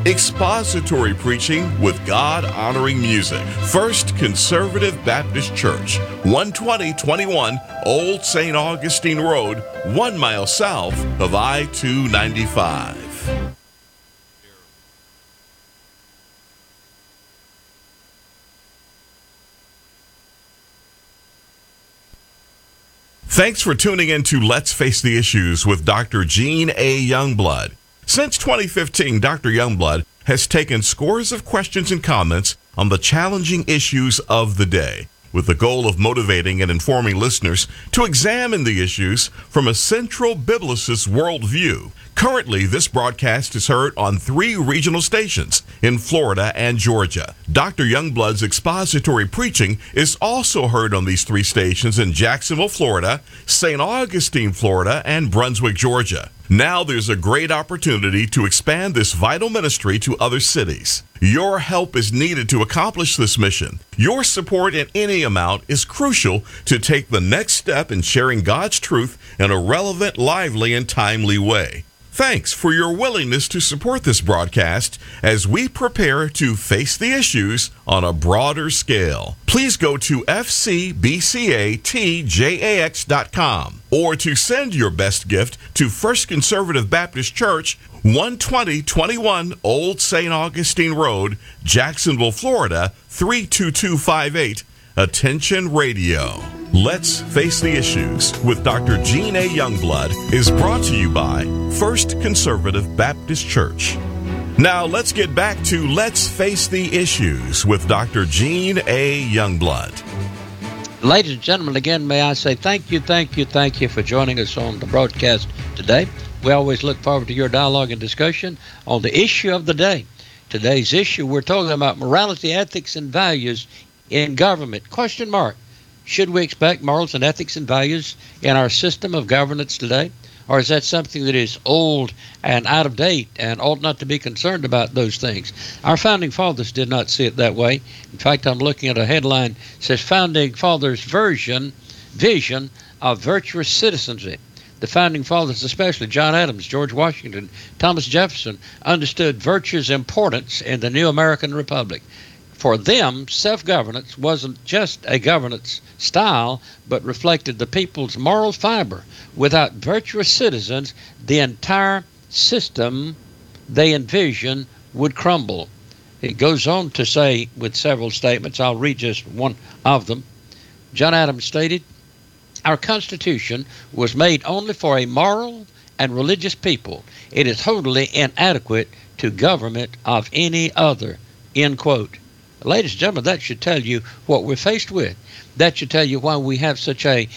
expository preaching with God-honoring music. First Conservative Baptist Church, 12021 Old St. Augustine Road, 1 mile south of I-295. Thanks for tuning in to Let's Face the Issues with Dr. Gene A. Youngblood. Since 2015, Dr. Youngblood has taken scores of questions and comments on the challenging issues of the day, with the goal of motivating and informing listeners to examine the issues from a central biblicist worldview. Currently, this broadcast is heard on 3 regional stations in Florida and Georgia. Dr. Youngblood's expository preaching is also heard on these 3 stations in Jacksonville, Florida, St. Augustine, Florida, and Brunswick, Georgia. Now there's a great opportunity to expand this vital ministry to other cities. Your help is needed to accomplish this mission. Your support in any amount is crucial to take the next step in sharing God's truth in a relevant, lively, and timely way. Thanks for your willingness to support this broadcast as we prepare to face the issues on a broader scale. Please go to fcbcatjax.com or to send your best gift to First Conservative Baptist Church, 12021 Old St. Augustine Road, Jacksonville, Florida, 32258. Attention Radio. Let's Face the Issues with Dr. Gene A. Youngblood is brought to you by First Conservative Baptist Church. Now let's get back to Let's Face the Issues with Dr. Gene A. Youngblood. Ladies and gentlemen, again, may I say thank you for joining us on the broadcast today. We always look forward to your dialogue and discussion on the issue of the day. Today's issue, we're talking about morality, ethics, and values in government. Question mark. Should we expect morals and ethics and values in our system of governance today? Or is that something that is old and out of date and ought not to be concerned about those things? Our founding fathers did not see it that way. In fact, I'm looking at a headline that says Founding Fathers' Vision of Virtuous Citizenship. The founding fathers, especially John Adams, George Washington, Thomas Jefferson, understood virtue's importance in the new American Republic. For them, self-governance wasn't just a governance style, but reflected the people's moral fiber. Without virtuous citizens, the entire system they envision would crumble. It goes on to say, with several statements, I'll read just one of them. John Adams stated, "Our Constitution was made only for a moral and religious people. It is totally inadequate to government of any other," end quote. Ladies and gentlemen, that should tell you what we're faced with. That should tell you why we have such a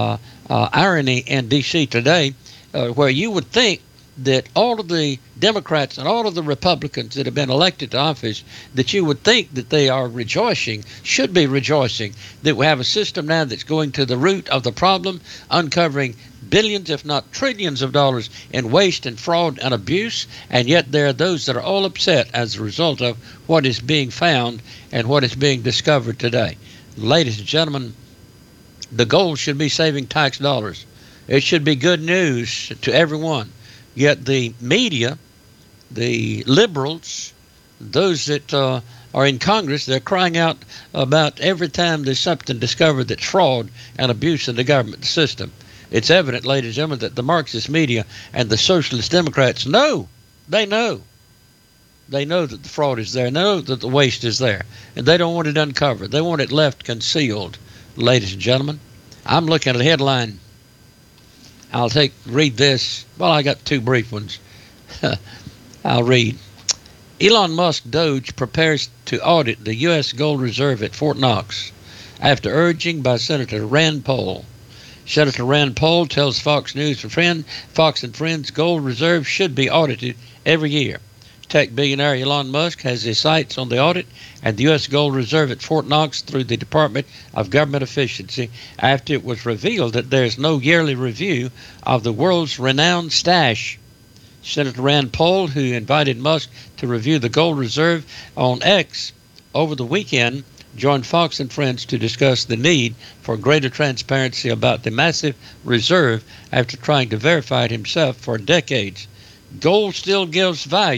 irony in D.C. today, where you would think that all of the Democrats and all of the Republicans that have been elected to office, that you would think that they are rejoicing, should be rejoicing, that we have a system now that's going to the root of the problem, uncovering billions, if not trillions of dollars in waste and fraud and abuse, and yet there are those that are all upset as a result of what is being found and what is being discovered today. Ladies and gentlemen, the goal should be saving tax dollars. It should be good news to everyone. Yet the media, the liberals, those that are in Congress, they're crying out about every time there's something discovered that's fraud and abuse in the government system. It's evident, ladies and gentlemen, that the Marxist media and the Socialist Democrats know. They know that the fraud is there, know that the waste is there, and they don't want it uncovered. They want it left concealed, ladies and gentlemen. I'm looking at a headline. I'll read this. Well, I got 2 brief ones. I'll read. Elon Musk Doge prepares to audit the U.S. gold reserve at Fort Knox after urging by Senator Rand Paul. Senator Rand Paul tells Fox News and Fox and Friends gold reserves should be audited every year. Tech billionaire Elon Musk has his sights on the audit and the U.S. gold reserve at Fort Knox through the Department of Government Efficiency after it was revealed that there is no yearly review of the world's renowned stash. Senator Rand Paul, who invited Musk to review the gold reserve on X over the weekend, joined Fox and Friends to discuss the need for greater transparency about the massive reserve after trying to verify it himself for decades. Gold still gives value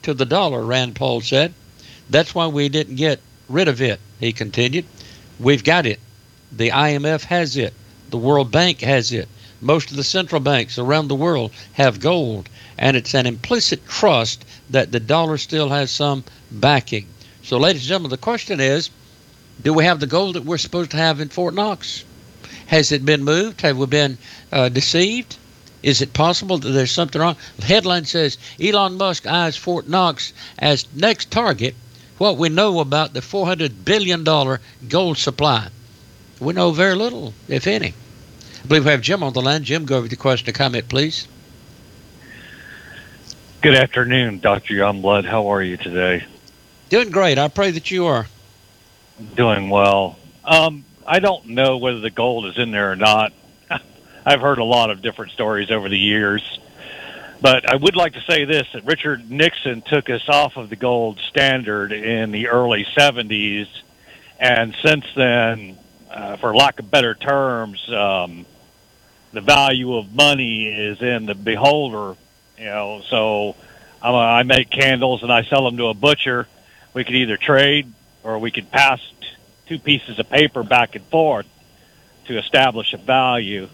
to the dollar, Rand Paul said. That's why we didn't get rid of it, he continued. We've got it. The IMF has it. The World Bank has it. Most of the central banks around the world have gold. And it's an implicit trust that the dollar still has some backing. So, ladies and gentlemen, the question is, do we have the gold that we're supposed to have in Fort Knox? Has it been moved? Have we been deceived? Is it possible that there's something wrong? The headline says, Elon Musk eyes Fort Knox as next target. What we know about the $400 billion gold supply. We know very little, if any. I believe we have Jim on the line. Jim, go over the question or comment, please. Good afternoon, Dr. Youngblood. How are you today? Doing great. I pray that you are. Doing well. I don't know whether the gold is in there or not. I've heard a lot of different stories over the years. But I would like to say this, that Richard Nixon took us off of the gold standard in the early 70s. And since then, for lack of better terms, the value of money is in the beholder. So I make candles and I sell them to a butcher. We could either trade or we could pass two pieces of paper back and forth to establish a value.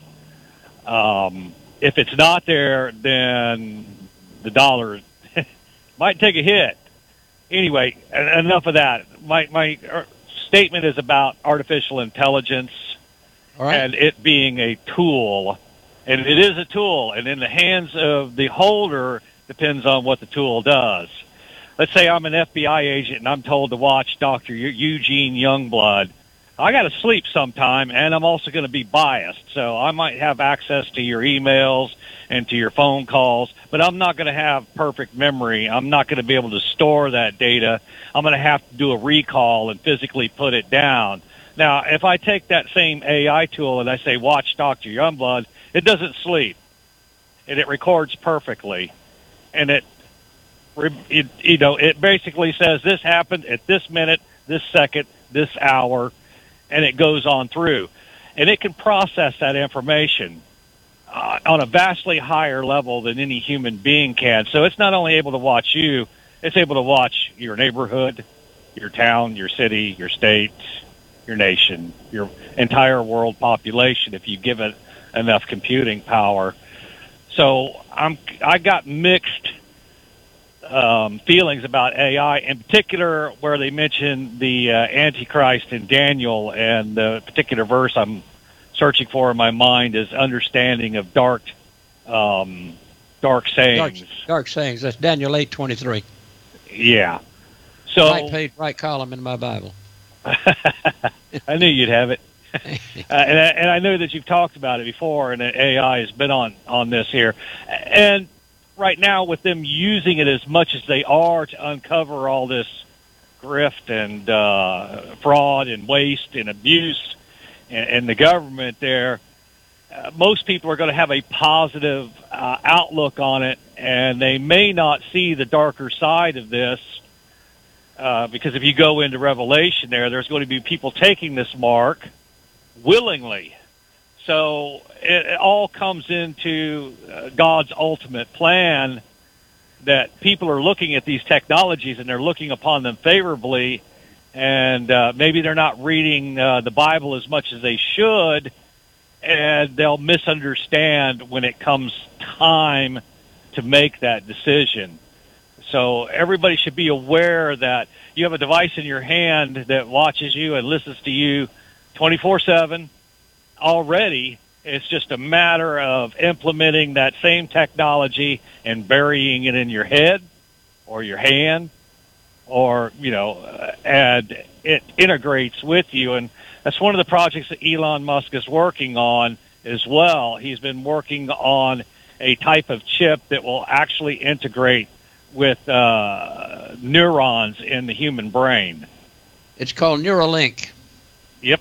If it's not there, then the dollar might take a hit. Anyway, enough of that. My statement is about artificial intelligence. All right. And it being a tool. And it is a tool, and in the hands of the holder depends on what the tool does. Let's say I'm an FBI agent and I'm told to watch Dr. Eugene Youngblood. I got to sleep sometime, and I'm also going to be biased. So I might have access to your emails and to your phone calls, but I'm not going to have perfect memory. I'm not going to be able to store that data. I'm going to have to do a recall and physically put it down. Now, if I take that same AI tool and I say, watch Dr. Youngblood, it doesn't sleep, and it records perfectly, and it basically says this happened at this minute, this second, this hour, and it goes on through, and it can process that information on a vastly higher level than any human being can. So it's not only able to watch you, it's able to watch your neighborhood, your town, your city, your state, your nation, your entire world population if you give it enough computing power. So I got mixed feelings about AI, in particular where they mention the Antichrist in Daniel, and the particular verse I'm searching for in my mind is understanding of dark sayings. Dark sayings. That's Daniel 8:23. Yeah. So Right page, right column in my Bible. I knew you'd have it. And I know that you've talked about it before, and that AI has been on this here. And right now, with them using it as much as they are to uncover all this grift and fraud and waste and abuse and the government there, most people are going to have a positive outlook on it, and they may not see the darker side of this. Because if you go into Revelation there's going to be people taking this mark willingly. So it all comes into God's ultimate plan, that people are looking at these technologies and they're looking upon them favorably, and maybe they're not reading the Bible as much as they should, and they'll misunderstand when it comes time to make that decision. So everybody should be aware that you have a device in your hand that watches you and listens to you 24/7 already. It's just a matter of implementing that same technology and burying it in your head or your hand, or, and it integrates with you. And that's one of the projects that Elon Musk is working on as well. He's been working on a type of chip that will actually integrate with neurons in the human brain. It's called Neuralink. Yep.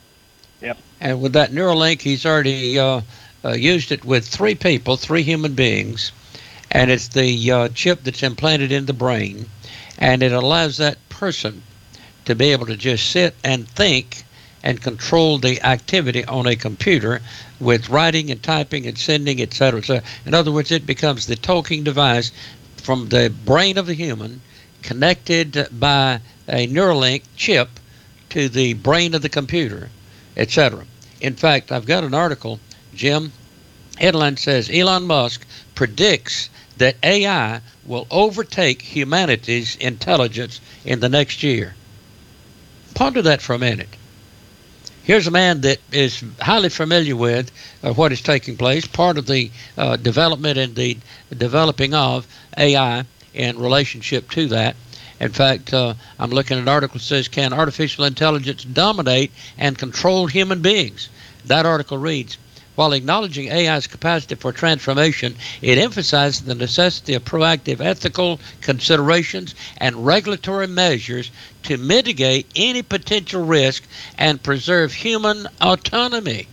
And with that Neuralink, he's already used it with three human beings, and it's the chip that's implanted in the brain, and it allows that person to be able to just sit and think and control the activity on a computer with writing and typing and sending, etc. So, in other words, it becomes the talking device from the brain of the human, connected by a Neuralink chip to the brain of the computer, etc. In fact, I've got an article, Jim. Headline says Elon Musk predicts that AI will overtake humanity's intelligence in the next year. Ponder that for a minute. Here's a man that is highly familiar with what is taking place, part of the development and the developing of AI in relationship to that. In fact, I'm looking at an article that says, can artificial intelligence dominate and control human beings? That article reads, while acknowledging AI's capacity for transformation, it emphasizes the necessity of proactive ethical considerations and regulatory measures to mitigate any potential risk and preserve human autonomy.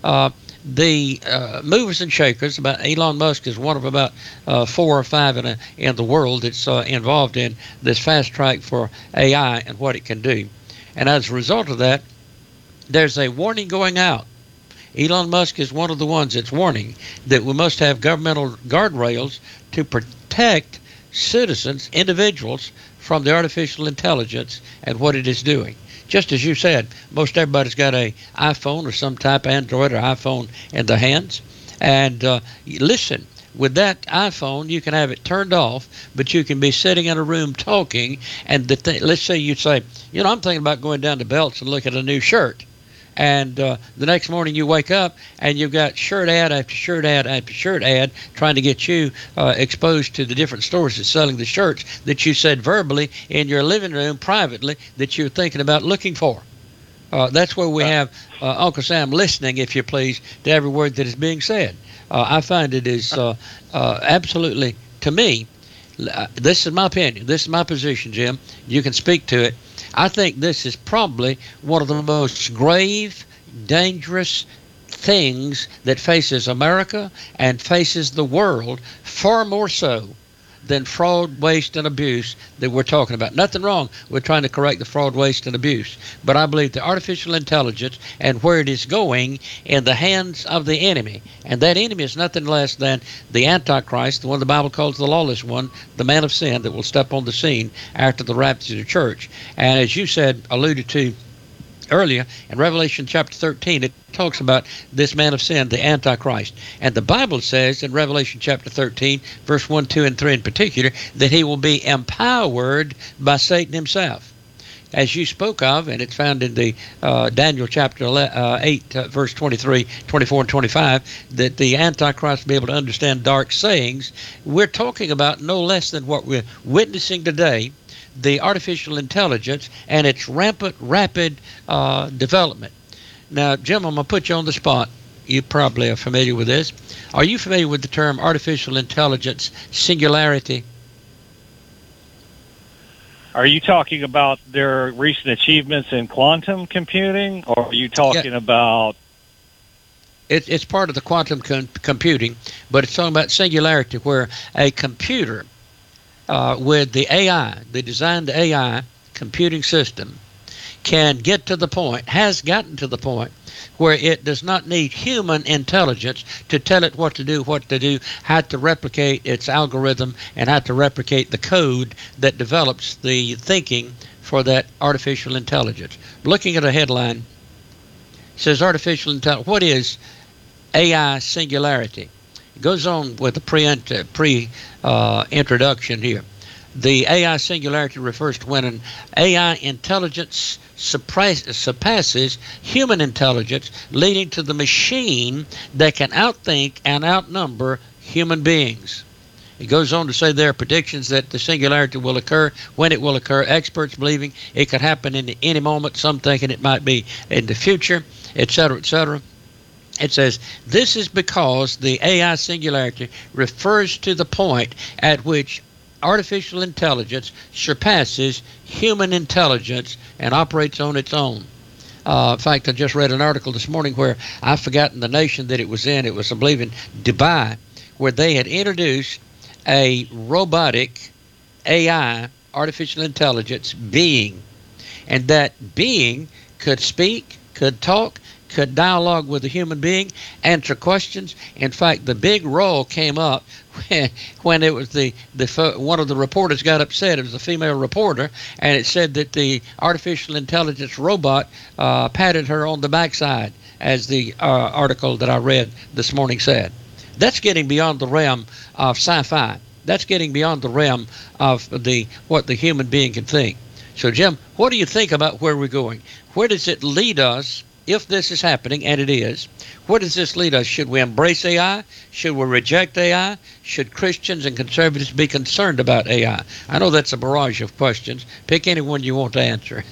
The movers and shakers about Elon Musk is one of about 4 or 5 in the world that's involved in this fast track for AI and what it can do. And as a result of that, there's a warning going out. Elon Musk is one of the ones that's warning that we must have governmental guardrails to protect citizens, individuals, from the artificial intelligence and what it is doing. Just as you said, most everybody's got an iPhone or some type of Android or iPhone in their hands. And listen, with that iPhone, you can have it turned off, but you can be sitting in a room talking. And let's say you say, I'm thinking about going down to Belts and look at a new shirt. And the next morning you wake up and you've got shirt ad after shirt ad after shirt ad trying to get you exposed to the different stores that's selling the shirts that you said verbally in your living room privately that you're thinking about looking for. That's where we have Uncle Sam listening, if you please, to every word that is being said. I find it is absolutely, to me, this is my opinion, this is my position, Jim. You can speak to it. I think this is probably one of the most grave, dangerous things that faces America and faces the world, far more so than fraud, waste, and abuse that we're talking about. Nothing wrong with trying to correct the fraud, waste, and abuse. But I believe the artificial intelligence and where it is going in the hands of the enemy. And that enemy is nothing less than the Antichrist, the one the Bible calls the lawless one, the man of sin that will step on the scene after the rapture of the church. And as you said, alluded to earlier, in Revelation chapter 13, it talks about this man of sin, the Antichrist. And the Bible says in Revelation chapter 13, verse 1, 2, and 3 in particular, that he will be empowered by Satan himself. As you spoke of, and it's found in the Daniel chapter 8, verse 23, 24, and 25, that the Antichrist will be able to understand dark sayings. We're talking about no less than what we're witnessing today, the artificial intelligence and its rampant, rapid development. Now, Jim, I'm going to put you on the spot. You probably are familiar with this. Are you familiar with the term artificial intelligence singularity? Are you talking about their recent achievements in quantum computing, or are you talking about... It's part of the quantum computing, but it's talking about singularity, where a computer with the AI, the designed AI computing system, can get to the point, has gotten to the point, where it does not need human intelligence to tell it what to do, how to replicate its algorithm, and how to replicate the code that develops the thinking for that artificial intelligence. Looking at a headline, it says artificial intelligence. What is AI singularity? It goes on with the pre-introduction here. The AI singularity refers to when an AI intelligence surpasses human intelligence, leading to the machine that can outthink and outnumber human beings. It goes on to say there are predictions that the singularity will occur, when it will occur, experts believing it could happen in any moment, some thinking it might be in the future, etc., etc. It says, this is because the AI singularity refers to the point at which artificial intelligence surpasses human intelligence and operates on its own. In fact, I just read an article this morning where I've forgotten the nation that it was in. It was, I believe, in Dubai, where they had introduced a robotic AI, artificial intelligence being. And that being could speak, could talk, could dialogue with a human being, answer questions. In fact, the big role came up when it was one of the reporters got upset. It was a female reporter, and it said that the artificial intelligence robot patted her on the backside, as the article that I read this morning said. That's getting beyond the realm of sci-fi. That's getting beyond the realm of what the human being can think. So, Jim, what do you think about where we're going? Where does it lead us if this is happening, and it is? Where does this lead us? Should we embrace AI? Should we reject AI? Should Christians and conservatives be concerned about AI? I know that's a barrage of questions. Pick any one you want to answer.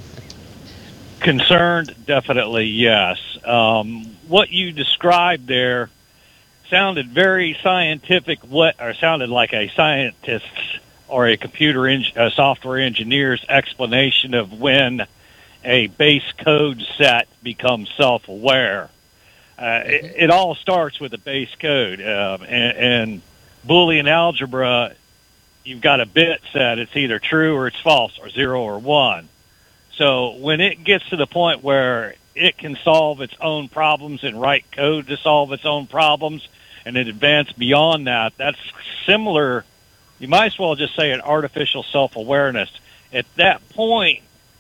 Concerned, definitely, yes. What you described there sounded very scientific, or sounded like a scientist's or a software engineer's explanation of when a base code set becomes self-aware. It all starts with a base code. And Boolean algebra, you've got a bit set. It's either true or it's false, or 0 or 1. So when it gets to the point where it can solve its own problems and write code to solve its own problems, and it advanced beyond that, that's similar. You might as well just say an artificial self-awareness. At that point,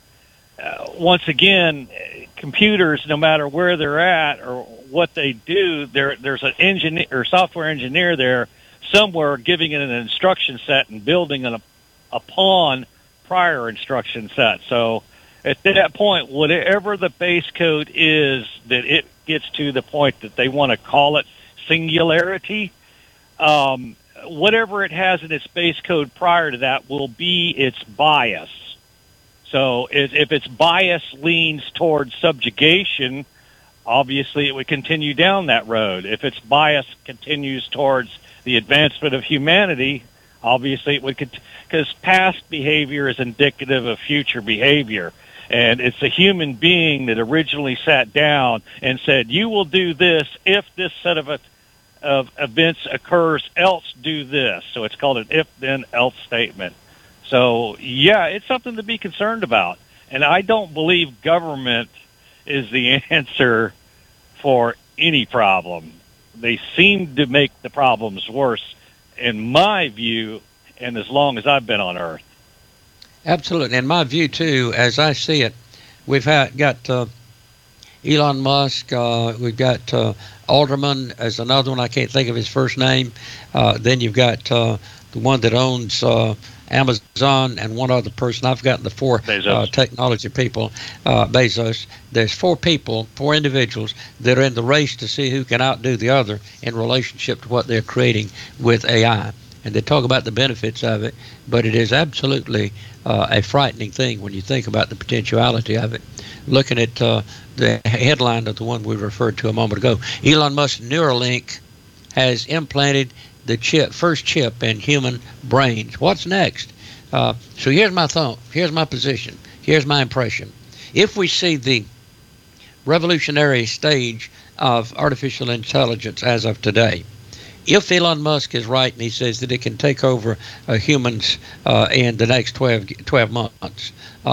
once again, computers, no matter where they're at or what they do, there's an engineer or software engineer there somewhere giving it an instruction set and building upon prior instruction set. So at that point, whatever the base code is that it gets to the point that they want to call it singularity, whatever it has in its base code prior to that will be its bias. So if its bias leans towards subjugation, obviously it would continue down that road. If its bias continues towards the advancement of humanity, obviously it would, because past behavior is indicative of future behavior. And it's a human being that originally sat down and said, you will do this if this set of events occurs, else do this. So it's called an if-then-else statement. So, yeah, it's something to be concerned about. And I don't believe government is the answer for any problem. They seem to make the problems worse, in my view, and as long as I've been on Earth. Absolutely. In my view, too, as I see it, we've got Elon Musk, we've got Alderman as another one. I can't think of his first name. Then you've got the one that owns Amazon, and one other person. I've forgotten the four technology people, Bezos. There's four individuals that are in the race to see who can outdo the other in relationship to what they're creating with AI. And they talk about the benefits of it, but it is absolutely a frightening thing when you think about the potentiality of it. Looking at the headline of the one we referred to a moment ago, Elon Musk's Neuralink has implanted the first chip in human brains. What's next? So here's my thought. Here's my position. Here's my impression. If we see the revolutionary stage of artificial intelligence as of today, if Elon Musk is right and he says that it can take over humans in the next 12 months,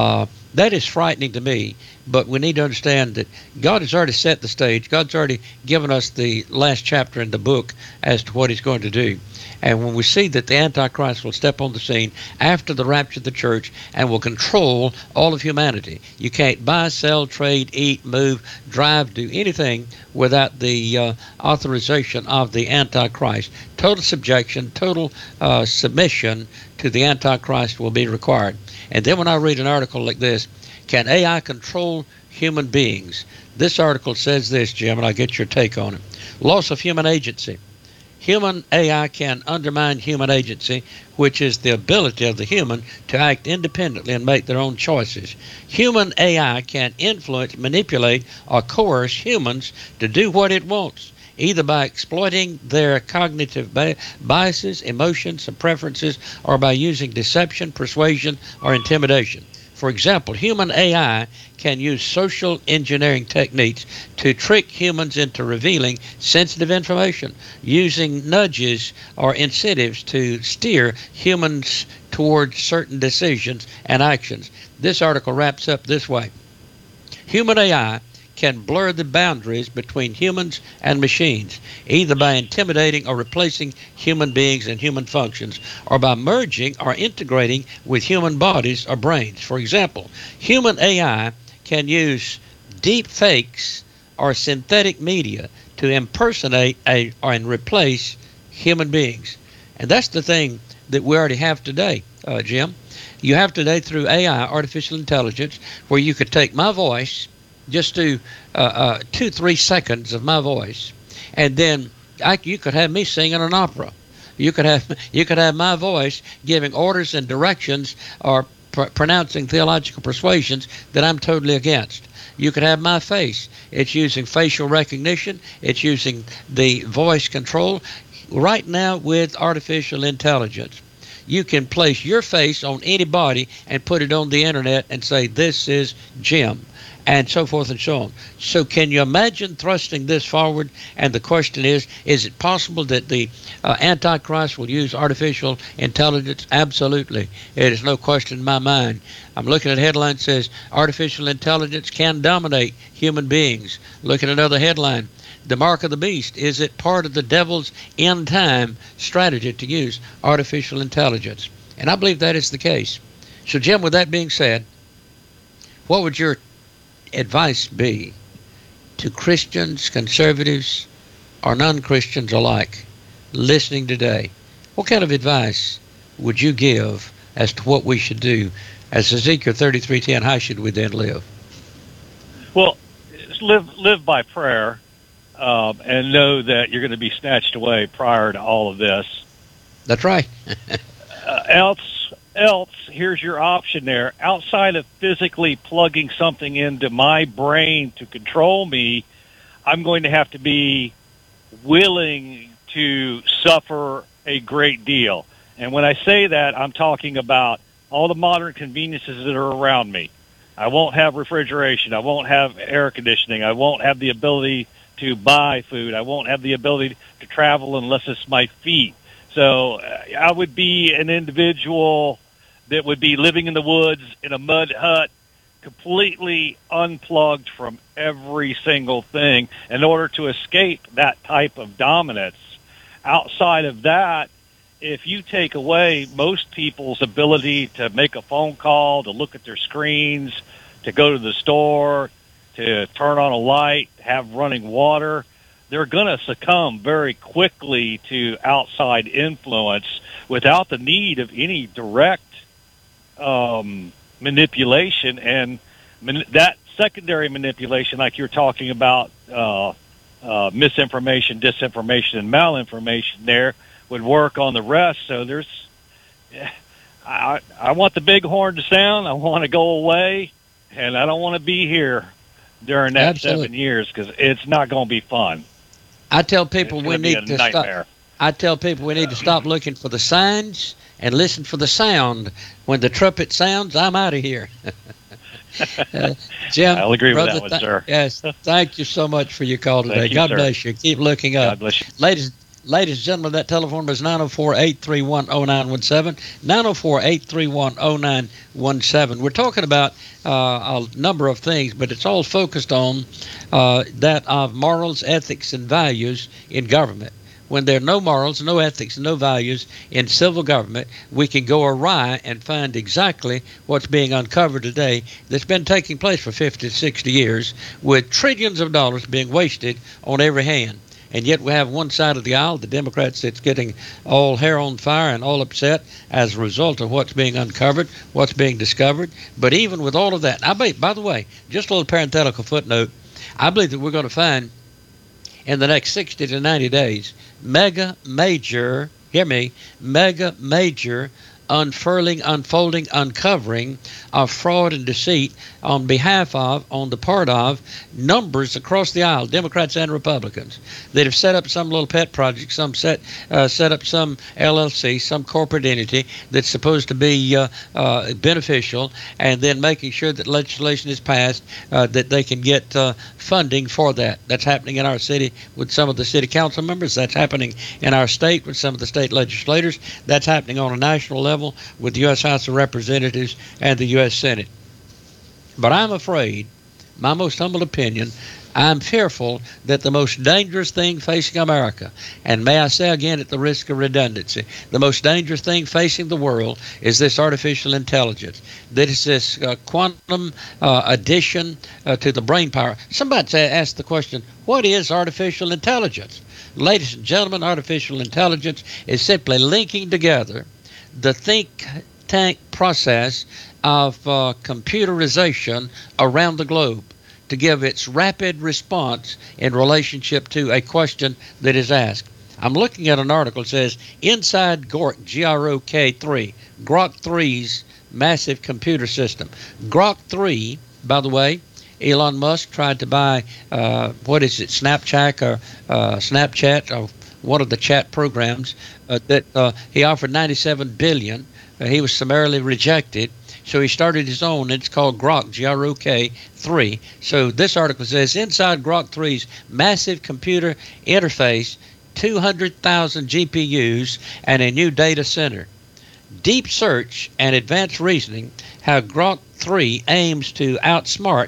that is frightening to me. But we need to understand that God has already set the stage. God's already given us the last chapter in the book as to what he's going to do. And when we see that the Antichrist will step on the scene after the rapture of the church and will control all of humanity. You can't buy, sell, trade, eat, move, drive, do anything without the authorization of the Antichrist. Total subjection, total submission to the Antichrist will be required. And then when I read an article like this, can AI control human beings? This article says this, Jim, and I'll get your take on it. Loss of human agency. Human AI can undermine human agency, which is the ability of the human to act independently and make their own choices. Human AI can influence, manipulate, or coerce humans to do what it wants, either by exploiting their cognitive biases, emotions, and preferences, or by using deception, persuasion, or intimidation. For example, human AI can use social engineering techniques to trick humans into revealing sensitive information, using nudges or incentives to steer humans towards certain decisions and actions. This article wraps up this way. Human AI can blur the boundaries between humans and machines, either by intimidating or replacing human beings and human functions, or by merging or integrating with human bodies or brains. For example, human AI can use deep fakes or synthetic media to impersonate and replace human beings. And that's the thing that we already have today, Jim. You have today through AI, artificial intelligence, where you could take my voice, just do 2-3 seconds of my voice, and then you could have me singing an opera. You could have my voice giving orders and directions or pronouncing theological persuasions that I'm totally against. You could have my face. It's using facial recognition. It's using the voice control. Right now with artificial intelligence, you can place your face on anybody and put it on the internet and say, this is Jim, and so forth and so on. So can you imagine thrusting this forward? And the question is it possible that the Antichrist will use artificial intelligence? Absolutely. It is no question in my mind. I'm looking at a headline that says, artificial intelligence can dominate human beings. Look at another headline. The mark of the beast. Is it part of the devil's end time strategy to use artificial intelligence? And I believe that is the case. So, Jim, with that being said, what would your advice be to Christians, conservatives, or non-Christians alike listening today? What kind of advice would you give as to what we should do? As Ezekiel 33:10, how should we then live? Well, live by prayer. And know that you're going to be snatched away prior to all of this. That's right. Else, here's your option there. Outside of physically plugging something into my brain to control me, I'm going to have to be willing to suffer a great deal. And when I say that, I'm talking about all the modern conveniences that are around me. I won't have refrigeration. I won't have air conditioning. I won't have the ability to buy food. I won't have the ability to travel unless it's my feet. So I would be an individual that would be living in the woods in a mud hut, completely unplugged from every single thing in order to escape that type of dominance. Outside of that, if you take away most people's ability to make a phone call, to look at their screens, to go to the store, to turn on a light, have running water, they're going to succumb very quickly to outside influence without the need of any direct manipulation. And that secondary manipulation, like you're talking about, misinformation, disinformation, and malinformation there, would work on the rest. So I want the bighorn to sound. I want to go away, and I don't want to be here during that Absolutely. 7 years, because it's not going to be fun. I tell people we need to nightmare. stop. I tell people we need to stop looking for the signs and listen for the sound. When the trumpet sounds, I'm out of here. Jim, I'll agree brother, with that one, sir. Yes, thank you so much for your call today. Thank you, God sir. bless you. Keep looking up. God bless you. Ladies and gentlemen, that telephone number is 904-831-0917, 904-831-0917. We're talking about a number of things, but it's all focused on that of morals, ethics, and values in government. When there are no morals, no ethics, and no values in civil government, we can go awry and find exactly what's being uncovered today that's been taking place for 50 to 60 years, with trillions of dollars being wasted on every hand. And yet we have one side of the aisle, the Democrats, that's getting all hair on fire and all upset as a result of what's being uncovered, what's being discovered. But even with all of that, by the way, just a little parenthetical footnote, I believe that we're going to find in the next 60 to 90 days mega major unfurling, unfolding, uncovering of fraud and deceit on behalf of, on the part of, numbers across the aisle, Democrats and Republicans, that have set up some little pet project, set up some LLC, some corporate entity that's supposed to be beneficial, and then making sure that legislation is passed that they can get funding for that. That's happening in our city with some of the city council members. That's happening in our state with some of the state legislators. That's happening on a national level with the U.S. House of Representatives and the U.S. Senate. But I'm afraid my most humble opinion, I'm fearful that the most dangerous thing facing America, and may I say again at the risk of redundancy, the most dangerous thing facing the world is this artificial intelligence. That is this quantum addition to the brain power. Somebody asked the question, what is artificial intelligence? Ladies and gentlemen, artificial intelligence is simply linking together the think tank process of computerization around the globe to give its rapid response in relationship to a question that is asked. I'm looking at an article that says, inside Grok, G-R-O-K 3, Grok 3's massive computer system. Grok 3, by the way, Elon Musk tried to buy, Snapchat or one of the chat programs that he offered $97 billion. He was summarily rejected. So he started his own, and it's called Grok, G-R-O-K 3. So this article says, inside Grok 3's massive computer interface, 200,000 GPUs, and a new data center. Deep search and advanced reasoning, how Grok 3 aims to outsmart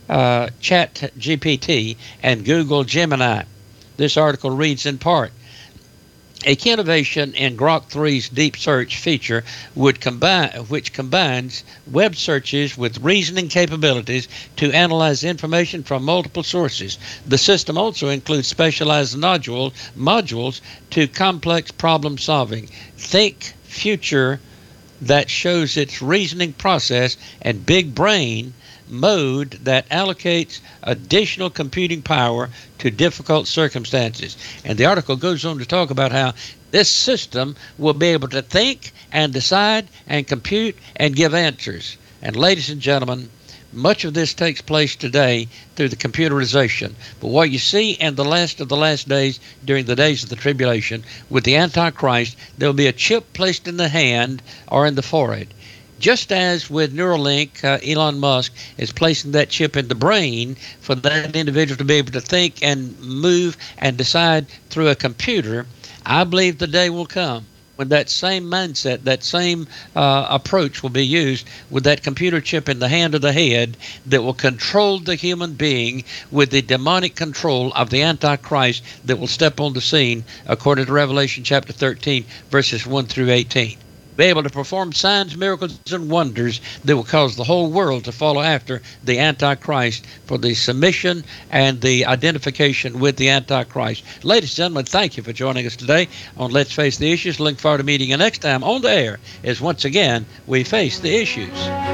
ChatGPT and Google Gemini. This article reads in part, a key innovation in Grok 3's deep search feature which combines web searches with reasoning capabilities to analyze information from multiple sources. The system also includes specialized modules to complex problem solving. Think future that shows its reasoning process and big brain mode that allocates additional computing power to difficult circumstances. And the article goes on to talk about how this system will be able to think and decide and compute and give answers. And ladies and gentlemen, much of this takes place today through the computerization. But what you see in the last of the last days, during the days of the tribulation, with the Antichrist, there will be a chip placed in the hand or in the forehead. Just as with Neuralink, Elon Musk is placing that chip in the brain for that individual to be able to think and move and decide through a computer, I believe the day will come when that same mindset, that same approach will be used with that computer chip in the hand of the head that will control the human being with the demonic control of the Antichrist that will step on the scene, according to Revelation chapter 13, verses 1 through 18. Be able to perform signs, miracles, and wonders that will cause the whole world to follow after the Antichrist for the submission and the identification with the Antichrist. Ladies and gentlemen, thank you for joining us today on Let's Face the Issues. Looking forward to meeting you next time on the air as once again we face the issues.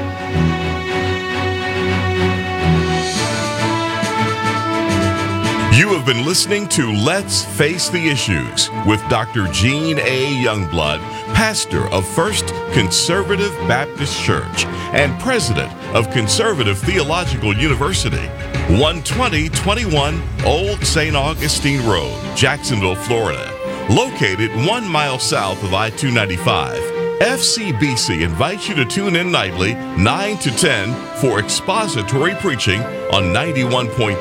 You have been listening to Let's Face the Issues with Dr. Gene A. Youngblood, pastor of First Conservative Baptist Church and president of Conservative Theological University, 12021 Old St. Augustine Road, Jacksonville, Florida. Located 1 mile south of I-295, FCBC invites you to tune in nightly 9 to 10 for expository preaching on 91.3,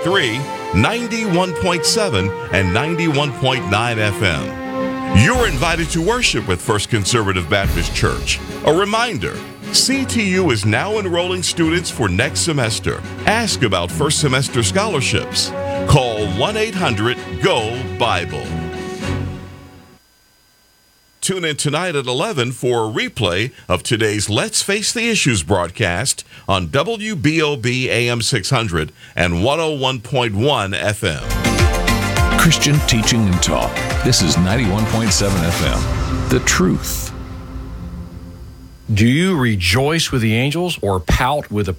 91.7, and 91.9 FM. You're invited to worship with First Conservative Baptist Church. A reminder, CTU is now enrolling students for next semester. Ask about first semester scholarships. Call 1-800-GO-BIBLE. Tune in tonight at 11 for a replay of today's Let's Face the Issues broadcast on WBOB AM 600 and 101.1 FM. Christian teaching and talk. This is 91.7 FM. The Truth. Do you rejoice with the angels or pout with the